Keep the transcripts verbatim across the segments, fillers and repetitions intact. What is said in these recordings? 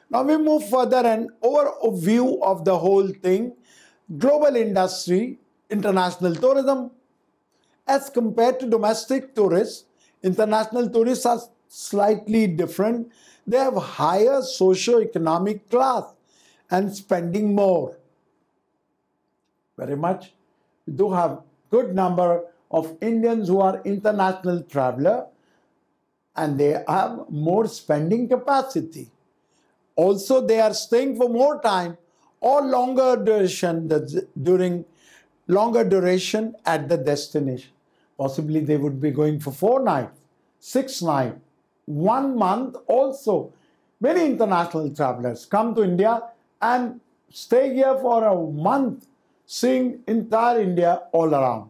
Now we move further and overview of the whole thing. Global industry, international tourism. As compared to domestic tourists, international tourists are slightly different. They have higher socio-economic class and spending more. Very much. We do have good number of Indians who are international traveler and they have more spending capacity. Also, they are staying for more time or longer duration during longer duration at the destination. Possibly they would be going for four nights, six nights, one month also. Many international travelers come to India and stay here for a month, seeing entire India all around.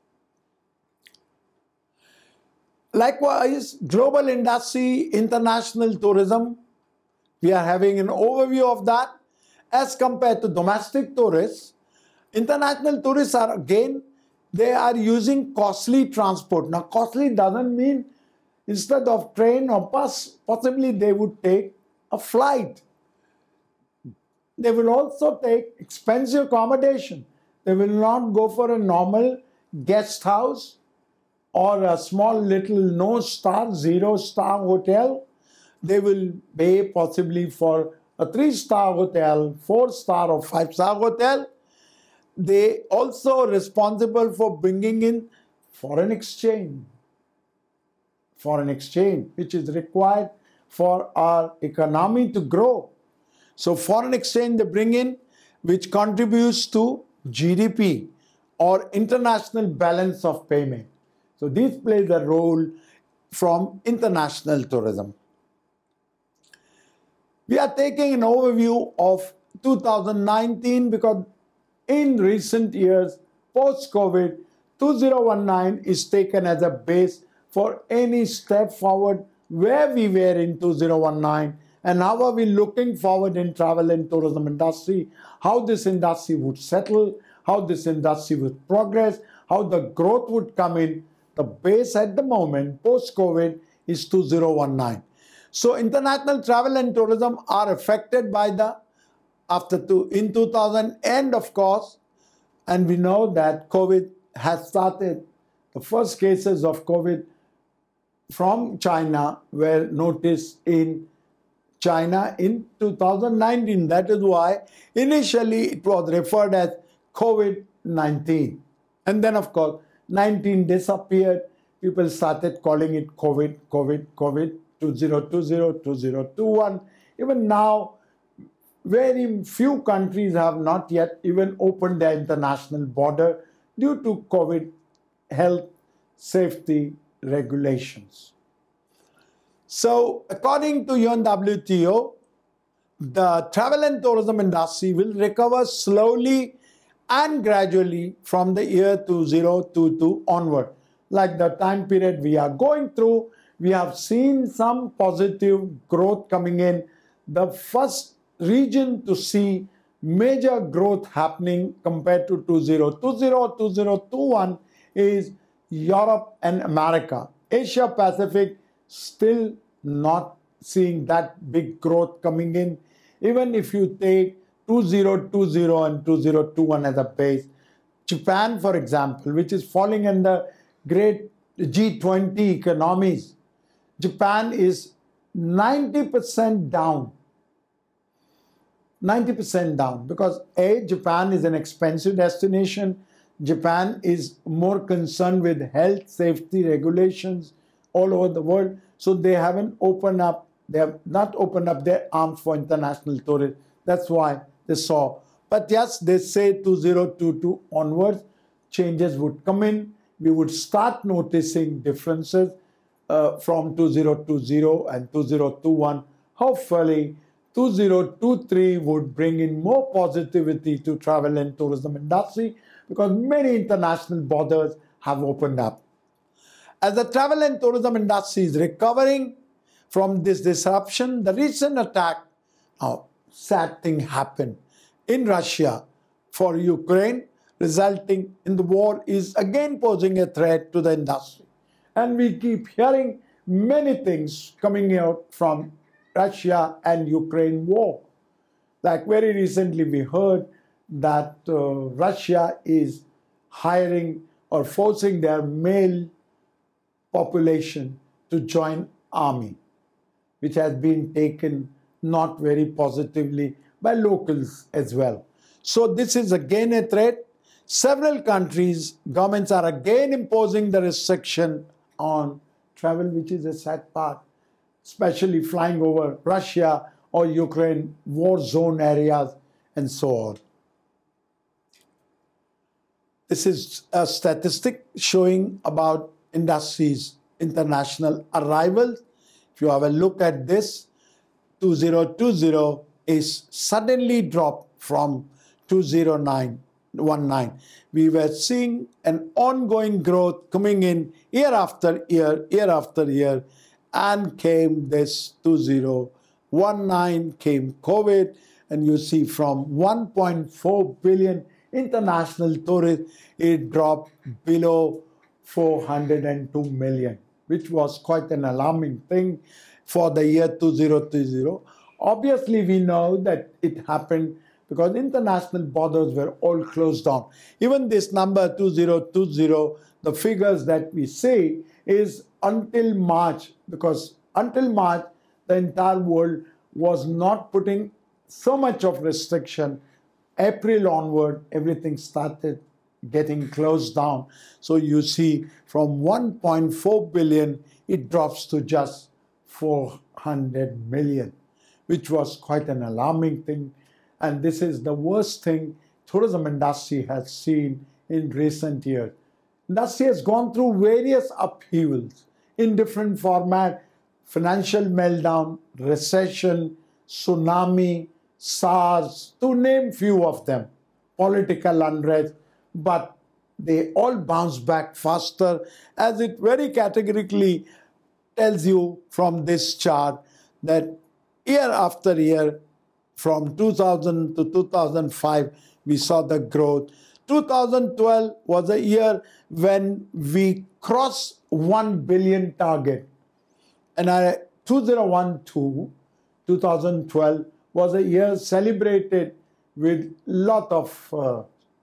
Likewise, global industry, international tourism, we are having an overview of that. As compared to domestic tourists, international tourists are again, they are using costly transport. Now, costly doesn't mean instead of train or bus, possibly they would take a flight. They will also take expensive accommodation. They will not go for a normal guest house or a small little no-star, zero-star hotel. They will pay possibly for a three-star hotel, four-star or five-star hotel. They also are responsible for bringing in foreign exchange. Foreign exchange, which is required for our economy to grow. So foreign exchange they bring in, which contributes to G D P or international balance of payment. So this plays a role from international tourism. We are taking an overview of two thousand nineteen because in recent years, post-COVID, two thousand nineteen is taken as a base for any step forward where we were in two thousand nineteen and how are we looking forward in travel and tourism industry, how this industry would settle, how this industry would progress, how the growth would come in. The base at the moment, post-COVID, is two thousand nineteen. So international travel and tourism are affected by the, after two, in two thousand and of course, and we know that COVID has started, the first cases of COVID from China were noticed in China in two thousand nineteen. That is why initially it was referred as COVID nineteen. And then of course, nineteen disappeared. People started calling it COVID, COVID, COVID, two thousand twenty, two thousand twenty-one. Even now, very few countries have not yet even opened their international border due to COVID health safety regulations. So, according to U N W T O, the travel and tourism industry will recover slowly and gradually from the year two thousand twenty-two onward. Like the time period we are going through, we have seen some positive growth coming in. The first region to see major growth happening compared to two thousand twenty, two thousand twenty-one is Europe and America. Asia Pacific still not seeing that big growth coming in. Even if you take two thousand twenty and two thousand twenty-one as a base, Japan, for example, which is falling in the great G twenty economies, Japan is ninety percent down. ninety percent down because A, Japan is an expensive destination. Japan is more concerned with health, safety regulations all over the world. So they haven't opened up, they have not opened up their arms for international tourism. That's why they saw. But yes, they say two thousand twenty-two onwards, changes would come in. We would start noticing differences uh, from two thousand twenty and two thousand twenty-one. Hopefully, two thousand twenty-three would bring in more positivity to travel and tourism industry because many international borders have opened up. As the travel and tourism industry is recovering from this disruption, the recent attack, now sad thing happened in Russia for Ukraine, resulting in the war is again posing a threat to the industry. And we keep hearing many things coming out from Russia and Ukraine war. Like very recently we heard that uh, Russia is hiring or forcing their male population to join army, which has been taken not very positively by locals as well. So this is again a threat. Several countries, governments are again imposing the restriction on travel, which is a sad part, especially flying over Russia or Ukraine war zone areas and so on. This is a statistic showing about industries' international arrivals. If you have a look at this, two thousand twenty is suddenly dropped from two thousand nineteen. We were seeing an ongoing growth coming in year after year, year after year, and came this two thousand nineteen, came COVID, and you see from one point four billion international tourists, it dropped below four hundred two million, which was quite an alarming thing for the year two thousand twenty. Obviously, we know that it happened because international borders were all closed down. Even this number two thousand twenty, the figures that we see is until March, because until March, the entire world was not putting so much of restriction. April onward, everything started getting closed down. So you see from one point four billion, it drops to just four hundred million, which was quite an alarming thing. And this is the worst thing tourism industry has seen in recent years. Industry has gone through various upheavals in different formats: financial meltdown, recession, tsunami, SARS, to name few of them, political unrest, but they all bounce back faster, as it very categorically tells you from this chart that year after year, from two thousand to two thousand five, we saw the growth. two thousand twelve was a year when we crossed one billion target. And I, two thousand twelve, two thousand twelve was a year celebrated with lot of uh,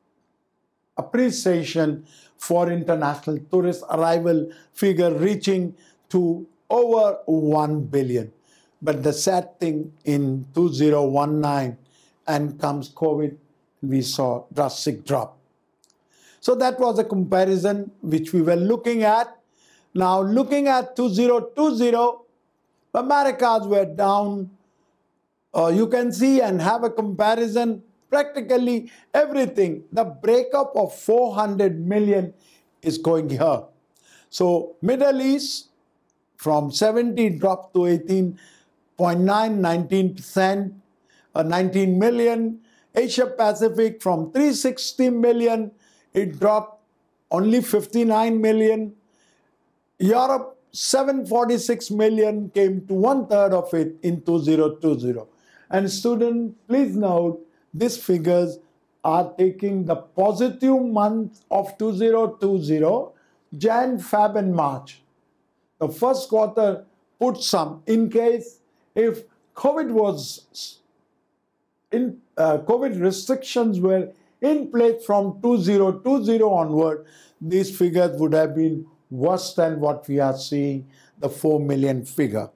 appreciation for international tourist arrival figure reaching to over one billion. But the sad thing, in two thousand nineteen, and comes COVID, we saw drastic drop. So that was a comparison which we were looking at. Now looking at two thousand twenty, Americas were down. Uh, you can see and have a comparison, practically everything. The breakup of four hundred million is going here. So Middle East from seventy dropped to eighteen point nine, nineteen percent, uh, nineteen million. Asia Pacific from three hundred sixty million, it dropped only fifty-nine million. Europe, seven hundred forty-six million, came to one third of it in two thousand twenty. And students, please note, these figures are taking the positive month of two thousand twenty, Jan, Feb and March. The first quarter put some, in case if COVID was in, uh, COVID restrictions were in place from two thousand twenty onward, these figures would have been worse than what we are seeing, the four million figure.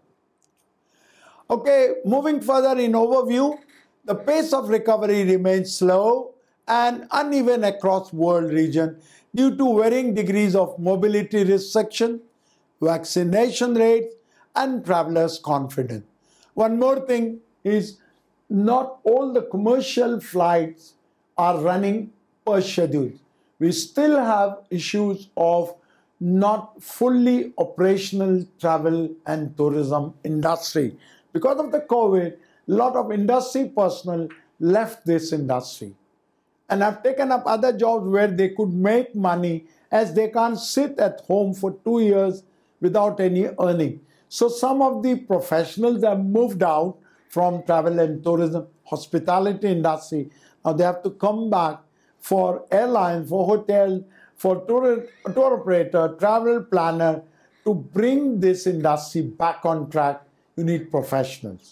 Okay, moving further in overview, the pace of recovery remains slow and uneven across world region due to varying degrees of mobility restriction, vaccination rates, and travelers' confidence. One more thing is, not all the commercial flights are running per schedule. We still have issues of not fully operational travel and tourism industry. Because of the COVID, a lot of industry personnel left this industry and have taken up other jobs where they could make money, as they can't sit at home for two years without any earning. So some of the professionals have moved out from travel and tourism, hospitality industry. Now they have to come back for airlines, for hotel, for tour, tour operator, travel planner. To bring this industry back on track, you need professionals.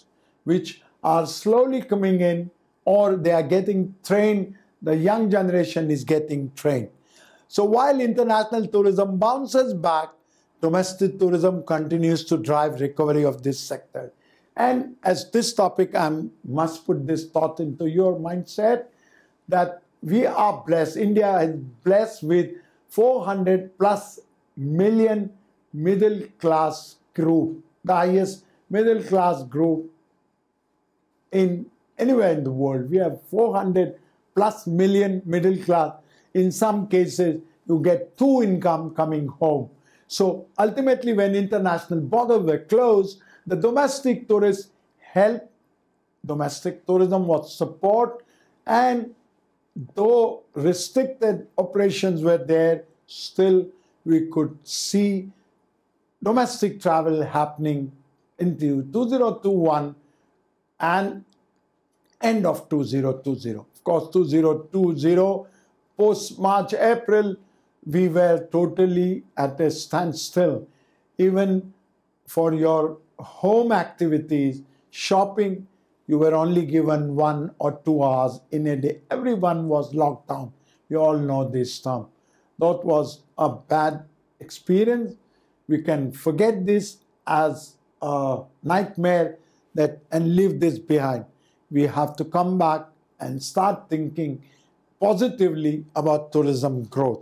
which are slowly coming in, or they are getting trained. The young generation is getting trained. So while international tourism bounces back, domestic tourism continues to drive recovery of this sector. And as this topic, I must put this thought into your mindset, that we are blessed. India is blessed with four hundred plus million middle class group, the highest middle class group in anywhere in the world. We have four hundred plus million middle class. In some cases, you get two income coming home. So ultimately, when international borders were closed, the domestic tourists helped. Domestic tourism was support, and though restricted operations were there, still we could see domestic travel happening into two thousand twenty-one and end of two thousand twenty. Of course, two thousand twenty, post-March, April, we were totally at a standstill. Even for your home activities, shopping, you were only given one or two hours in a day. Everyone was locked down. You all know this term. That was a bad experience. We can forget this as a nightmare that and leave this behind. We have to come back and start thinking positively about tourism growth.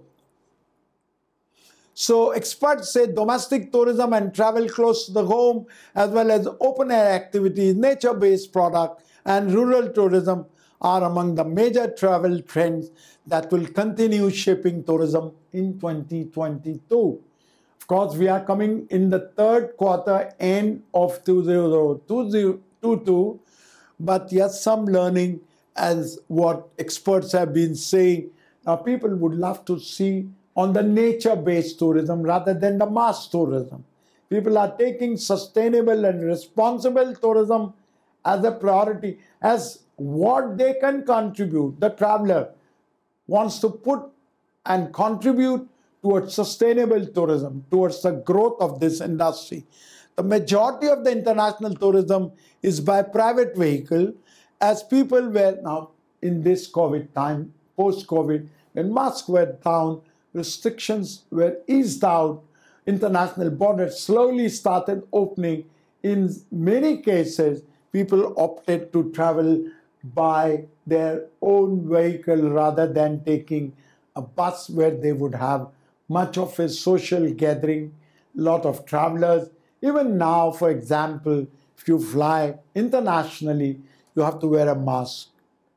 So experts say domestic tourism and travel close to the home, as well as open-air activities, nature-based product, and rural tourism are among the major travel trends that will continue shaping tourism in twenty twenty-two. Of course, we are coming in the third quarter end of two thousand twenty-two, but yes, some learning as what experts have been saying. Now, people would love to see on the nature-based tourism rather than the mass tourism. People are taking sustainable and responsible tourism as a priority, as what they can contribute. The traveler wants to put and contribute towards sustainable tourism, towards the growth of this industry. The majority of the international tourism is by private vehicle, as people were now in this COVID time, post-COVID, when masks were down, restrictions were eased out, international borders slowly started opening. In many cases, people opted to travel by their own vehicle rather than taking a bus where they would have much of a social gathering, lot of travelers. Even now, for example, if you fly internationally, you have to wear a mask.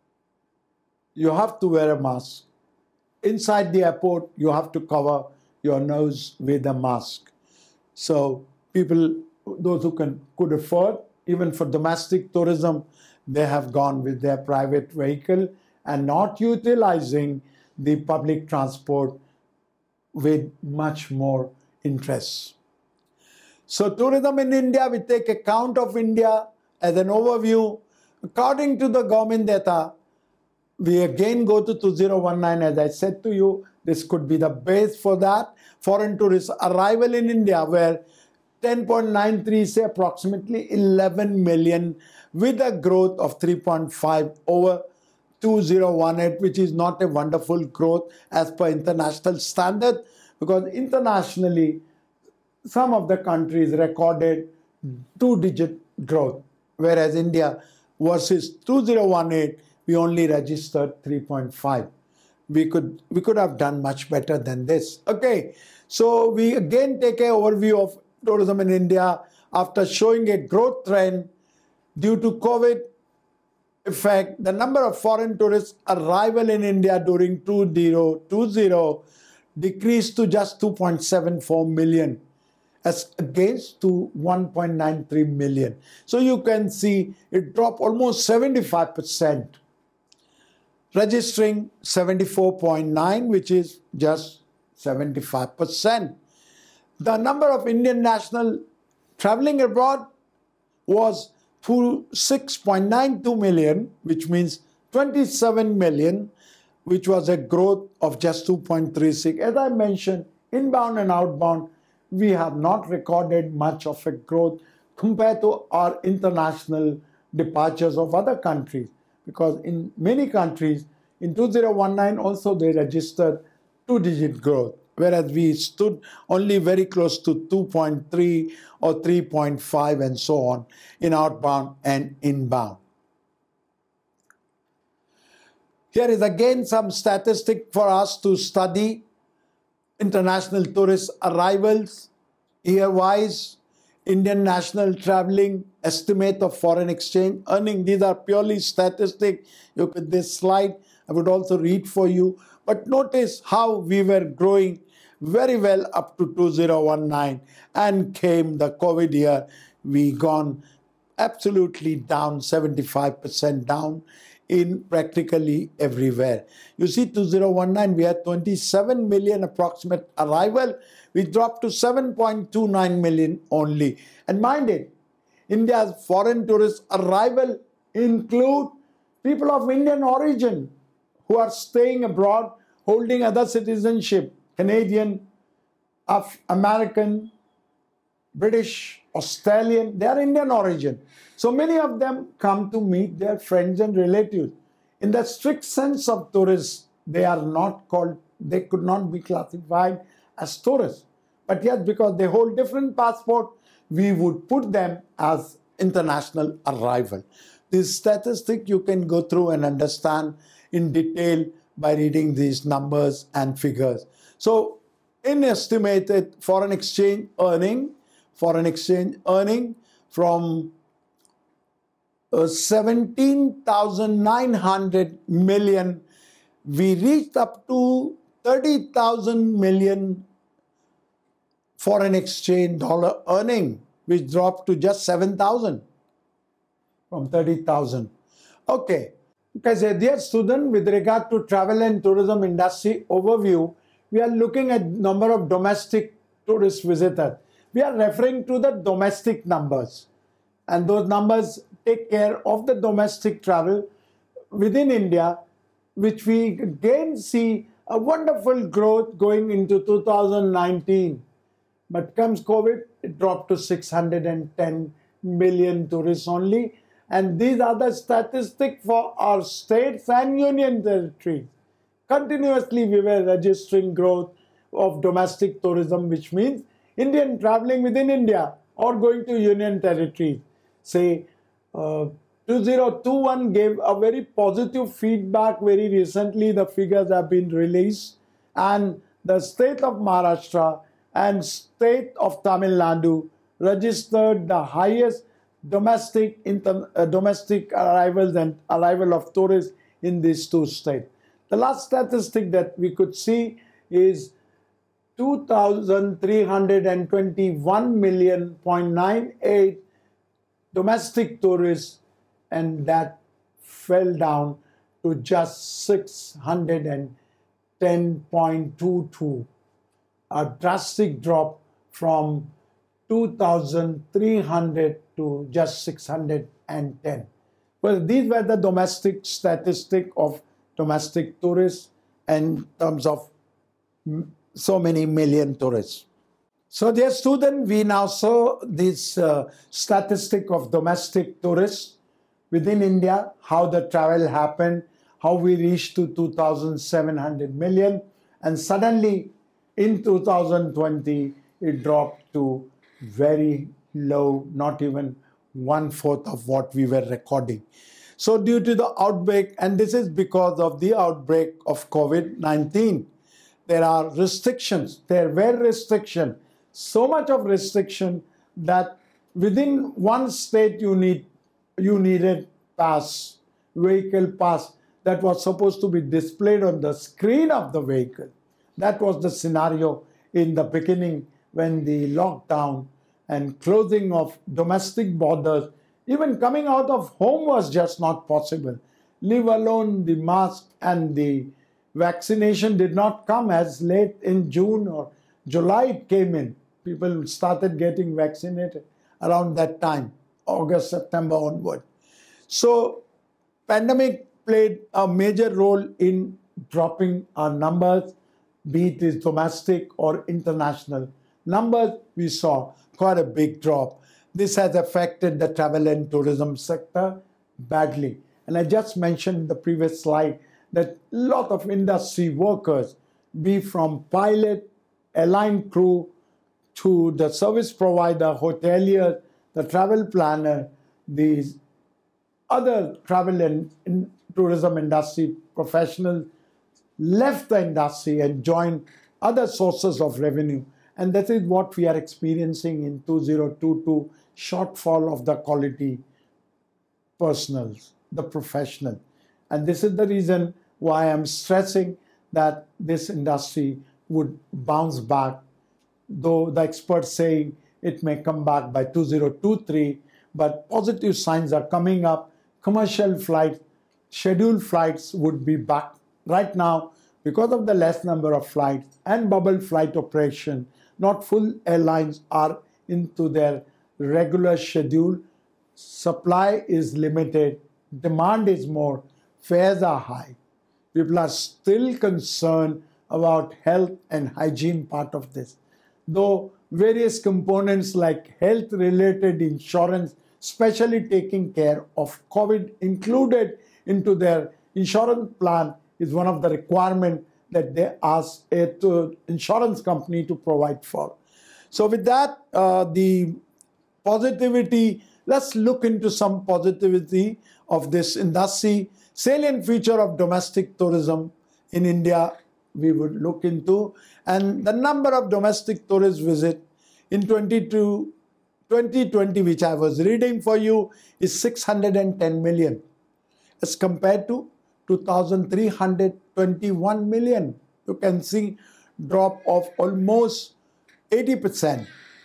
You have to wear a mask. Inside the airport, you have to cover your nose with a mask. So people, those who can could afford, even for domestic tourism, they have gone with their private vehicle and not utilizing the public transport with much more interest. So tourism in India, we take account of India as an overview. According to the government data, we again go to two thousand nineteen, as I said to you, this could be the base for that. Foreign tourist arrival in India were ten point nine three, say approximately eleven million, with a growth of three point five over two thousand eighteen, which is not a wonderful growth as per international standard, because internationally, some of the countries recorded two-digit growth, whereas India versus two thousand eighteen, we only registered three point five. We could, we could have done much better than this. Okay, so we again take an overview of tourism in India after showing a growth trend due to COVID effect. The number of foreign tourists arrival in India during two thousand twenty decreased to just two point seven four million as against to one point nine three million. So you can see it dropped almost seventy-five percent, registering seventy-four point nine, which is just seventy-five percent. The number of Indian nationals traveling abroad was six point nine two million, which means twenty-seven million, which was a growth of just two point three six. As I mentioned, inbound and outbound, we have not recorded much of a growth compared to our international departures of other countries, because in many countries in two thousand nineteen also they registered two-digit growth, whereas we stood only very close to two point three or three point five and so on in outbound and inbound. Here is again some statistic for us to study. International tourist arrivals, year-wise, Indian national traveling, estimate of foreign exchange earning. These are purely statistics. Look at this slide. I would also read for you. But notice how we were growing very well up to two thousand nineteen, and came the COVID year. We gone absolutely down, seventy-five percent down in practically everywhere. You see, two thousand nineteen, we had twenty-seven million approximate arrival. We dropped to seven point two nine million only. And mind it, India's foreign tourist arrival include people of Indian origin who are staying abroad, holding other citizenship, Canadian, Af American, British, Australian, they are Indian origin. So many of them come to meet their friends and relatives. In the strict sense of tourists, they are not called, they could not be classified as tourists. But yet, because they hold different passport, we would put them as international arrival. This statistic you can go through and understand in detail by reading these numbers and figures. So, in estimated foreign exchange earning, foreign exchange earning from uh, seventeen thousand nine hundred million, we reached up to thirty thousand million foreign exchange dollar earning, which dropped to just seven thousand from thirty thousand. Okay. Because, dear student, with regard to travel and tourism industry overview, we are looking at number of domestic tourist visitors. We are referring to the domestic numbers. And those numbers take care of the domestic travel within India, which we again see a wonderful growth going into two thousand nineteen. But comes COVID, it dropped to six hundred ten million tourists only. And these are the statistics for our states and union territories. Continuously, we were registering growth of domestic tourism, which means Indian traveling within India or going to union territories. Say, uh, two thousand twenty-one gave a very positive feedback. Very recently, the figures have been released. And the state of Maharashtra and state of Tamil Nadu registered the highest domestic inter, uh, domestic arrivals and arrival of tourists in these two states. The last statistic that we could see is two thousand three hundred twenty-one million point nine eight domestic tourists, and that fell down to just six hundred ten point two two, a drastic drop from two thousand three hundred to just six hundred ten. Well, these were the domestic statistic of domestic tourists in terms of so many million tourists. So dear student, we now saw this uh, statistic of domestic tourists within India, how the travel happened, how we reached to two thousand seven hundred million, and suddenly in two thousand twenty it dropped to very low, not even one-fourth of what we were recording. So due to the outbreak, and this is because of the outbreak of COVID nineteen, there are restrictions. There were restrictions, so much of restriction that within one state you need you needed pass, vehicle pass that was supposed to be displayed on the screen of the vehicle. That was the scenario in the beginning when the lockdown and closing of domestic borders, even coming out of home was just not possible. Leave alone the mask, and the vaccination did not come as late in June or July it came in. People started getting vaccinated around that time, August, September onward. So pandemic played a major role in dropping our numbers, be it is domestic or international numbers. We saw quite a big drop. this has affected the travel and tourism sector badly. And I just mentioned in the previous slide that a lot of industry workers, be from pilot, airline crew, to the service provider, hotelier, the travel planner, these other travel and in tourism industry professionals left the industry and joined other sources of revenue. And that is what we are experiencing in two thousand twenty-two, shortfall of the quality personals, the professional. And this is the reason why I'm stressing that this industry would bounce back, though the experts say it may come back by two thousand twenty-three, but positive signs are coming up. Commercial flights, scheduled flights would be back. Right now, because of the less number of flights and bubble flight operation, not full airlines are into their regular schedule. Supply is limited, demand is more, fares are high. People are still concerned about health and hygiene part of this. Though various components like health-related insurance, especially taking care of COVID included into their insurance plan, is one of the requirements that they ask a to insurance company to provide for. So with that, uh, the positivity, let's look into some positivity of this industry. Salient feature of domestic tourism in India we would look into, and the number of domestic tourist visit in twenty twenty, which I was reading for you, is six hundred ten million as compared to two thousand three hundred twenty-one million. You can see drop of almost eighty percent,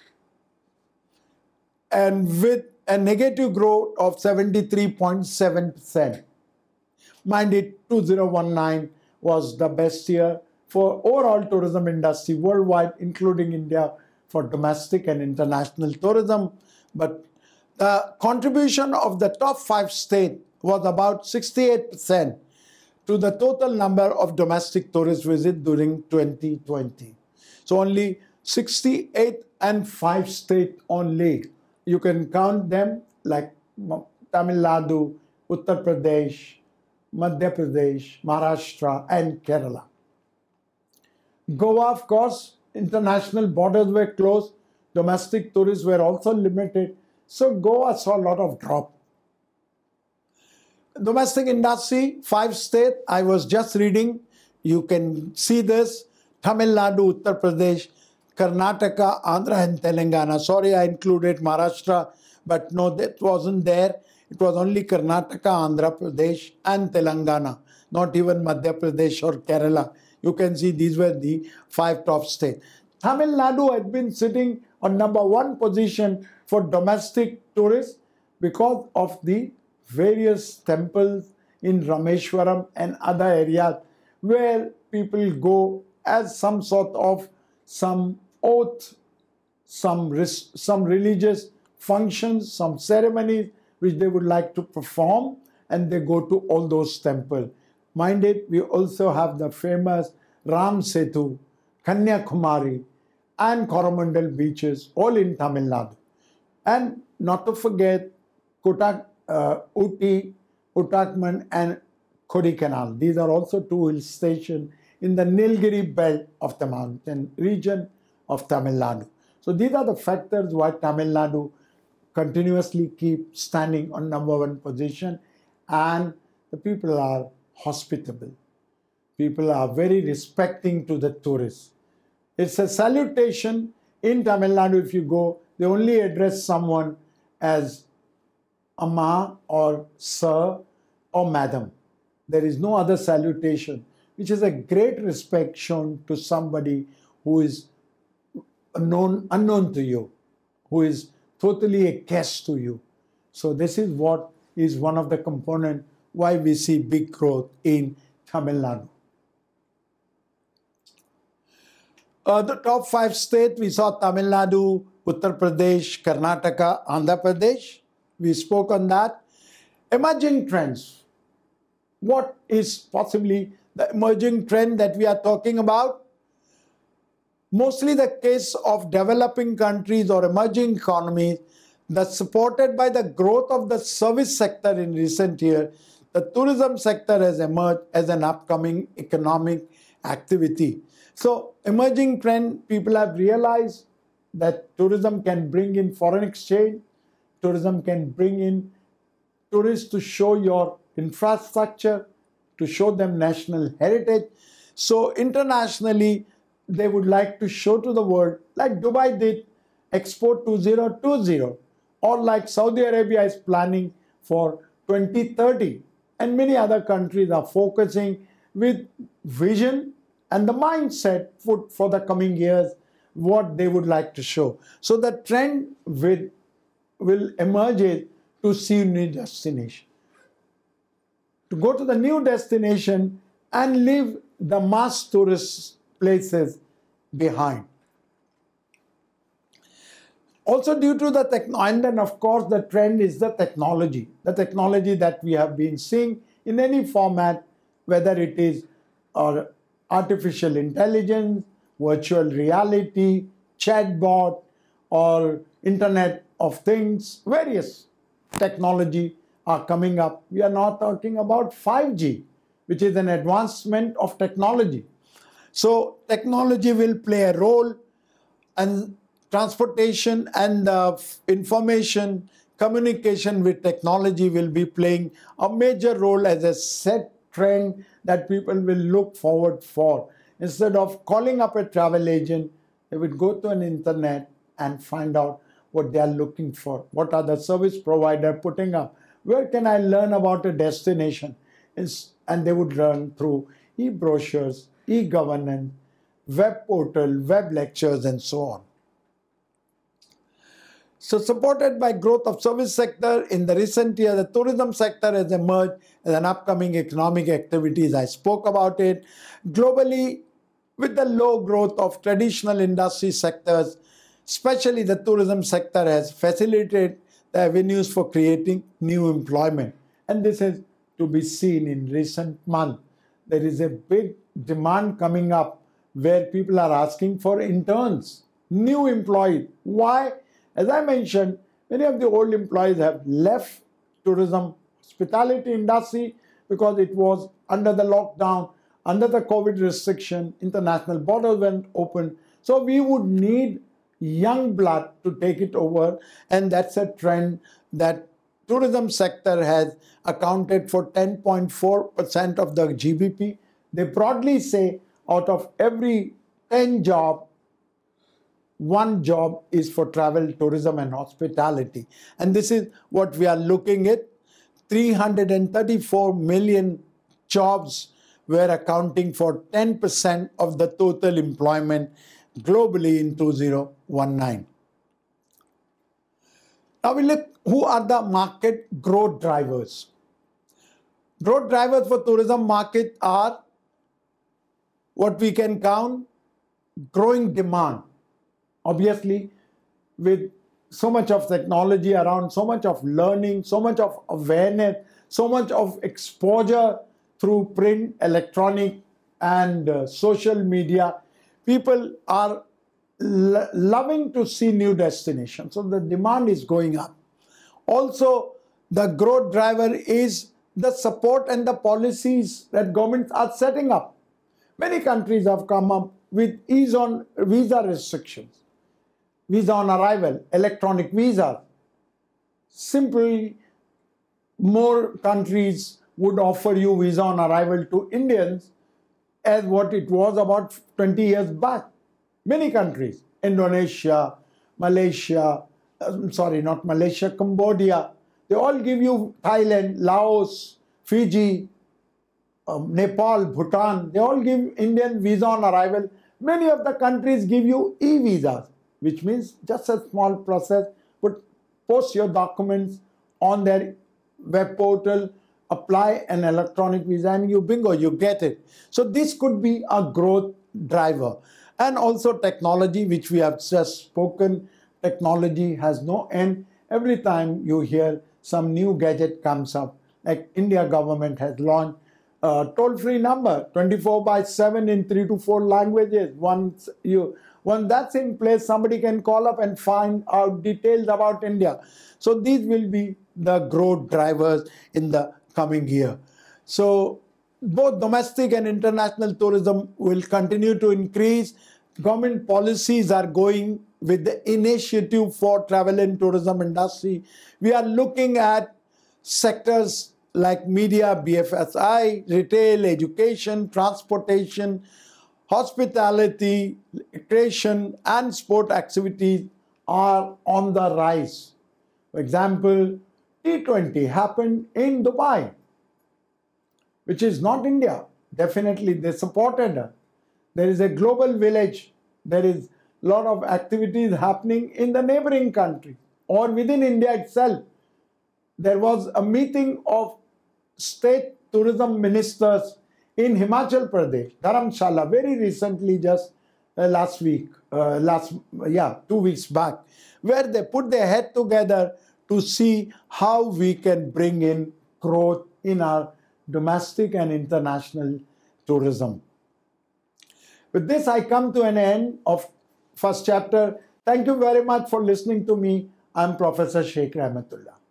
and with a negative growth of seventy-three point seven percent. Mind it, two thousand nineteen was the best year for overall tourism industry worldwide, including India, for domestic and international tourism. But the contribution of the top five states was about sixty-eight percent to the total number of domestic tourist visits during twenty twenty. So only sixty-eight and five states only. You can count them like Tamil Nadu, Uttar Pradesh, Madhya Pradesh, Maharashtra, and Kerala. Goa, of course, international borders were closed. Domestic tourists were also limited. So Goa saw a lot of drop. Domestic industry, five states, I was just reading. You can see this. Tamil Nadu, Uttar Pradesh, Karnataka, Andhra, and Telangana. Sorry, I included Maharashtra, but no, that wasn't there. It was only Karnataka, Andhra Pradesh, and Telangana, not even Madhya Pradesh or Kerala. You can see these were the five top states. Tamil Nadu had been sitting on number one position for domestic tourists because of the various temples in Rameshwaram and other areas where people go as some sort of some oath, some, some religious functions, some ceremonies which they would like to perform, and they go to all those temples. Mind it, we also have the famous Ram Setu, Kanyakumari, and Coromandel beaches, all in Tamil Nadu. And not to forget Kotak, uh, Uti, Uttarakhand, and Kodaikanal. These are also two hill stations in the Nilgiri belt of the mountain region of Tamil Nadu. So these are the factors why Tamil Nadu continuously keep standing on number one position, and the people are hospitable. People are very respecting to the tourists. It's a salutation. In Tamil Nadu, if you go, they only address someone as Amma or Sir or Madam. There is no other salutation, which is a great respect shown to somebody who is unknown, unknown to you, who is totally a guest to you. So this is what is one of the components why we see big growth in Tamil Nadu. Uh, the top five states, we saw Tamil Nadu, Uttar Pradesh, Karnataka, Andhra Pradesh. We spoke on that. Emerging trends. What is possibly the emerging trend that we are talking about? Mostly the case of developing countries or emerging economies, That's supported by the growth of the service sector in recent years. The tourism sector has emerged as an upcoming economic activity. So, emerging trend, people have realized that tourism can bring in foreign exchange, tourism can bring in tourists to show your infrastructure, to show them national heritage. So internationally, they would like to show to the world, like Dubai did Expo two thousand twenty, or like Saudi Arabia is planning for twenty thirty. And many other countries are focusing with vision and the mindset for, for the coming years, what they would like to show. So the trend will, will emerge to see new destination. To go to the new destination and leave the mass tourist places behind. Also due to the technology, and then of course the trend is the technology. The technology that we have been seeing in any format, whether it is uh, artificial intelligence, virtual reality, chatbot, or Internet of Things, various technology are coming up. We are now talking about five G, which is an advancement of technology. So technology will play a role, and transportation and uh, information communication with technology will be playing a major role as a set trend that people will look forward for. Instead of calling up a travel agent, they would go to an internet and find out what they are looking for. What are the service provider putting up? Where can I learn about a destination? And they would learn through e-brochures, e-governance, web portal, web lectures, and so on. So supported by growth of service sector, in the recent year, the tourism sector has emerged as an upcoming economic activities. I spoke about it. Globally, with the low growth of traditional industry sectors, especially the tourism sector has facilitated the avenues for creating new employment. And this is to be seen in recent months. There is a big demand coming up where people are asking for interns, new employees. Why? As I mentioned, many of the old employees have left tourism, hospitality industry because it was under the lockdown, under the COVID restriction, international borders went open. So we would need young blood to take it over, and that's a trend that tourism sector has accounted for ten point four percent of the G D P. They broadly say out of every ten jobs, one job is for travel, tourism, and hospitality. And this is what we are looking at. three hundred thirty-four million jobs were accounting for ten percent of the total employment globally in two thousand nineteen. Now we look, who are the market growth drivers? Growth drivers for tourism market are what we can count, growing demand. Obviously, with so much of technology around, so much of learning, so much of awareness, so much of exposure through print, electronic, and uh, social media, people are lo- loving to see new destinations. So the demand is going up. Also, the growth driver is the support and the policies that governments are setting up. Many countries have come up with ease on visa restrictions, visa on arrival, electronic visa. Simply, more countries would offer you visa on arrival to Indians as what it was about twenty years back. Many countries, Indonesia, Malaysia, I'm sorry, not Malaysia, Cambodia, they all give you, Thailand, Laos, Fiji, um, Nepal, Bhutan, they all give Indian visa on arrival. Many of the countries give you e-visas, which means just a small process, but post your documents on their web portal, apply an electronic visa, and you bingo, you get it. So this could be a growth driver. And also technology, which we have just spoken. Technology has no end. Every time you hear some new gadget comes up, like India government has launched a toll-free number, twenty-four by seven in three to four languages. Once you When that's in place, somebody can call up and find out details about India. So these will be the growth drivers in the coming year. So both domestic and international tourism will continue to increase. Government policies are going with the initiative for travel and tourism industry. We are looking at sectors like media, B F S I, retail, education, transportation, hospitality, recreation, and sport activities are on the rise. For example, T twenty happened in Dubai, which is not India. Definitely, they supported her. There is a global village. There is a lot of activities happening in the neighboring country or within India itself. There was a meeting of state tourism ministers in Himachal Pradesh, Dharamshala, very recently, just uh, last week, uh, last, yeah, two weeks back, where they put their head together to see how we can bring in growth in our domestic and international tourism. With this, I come to an end of first chapter. Thank you very much for listening to me. I'm Professor Sheikh Rahmatullah.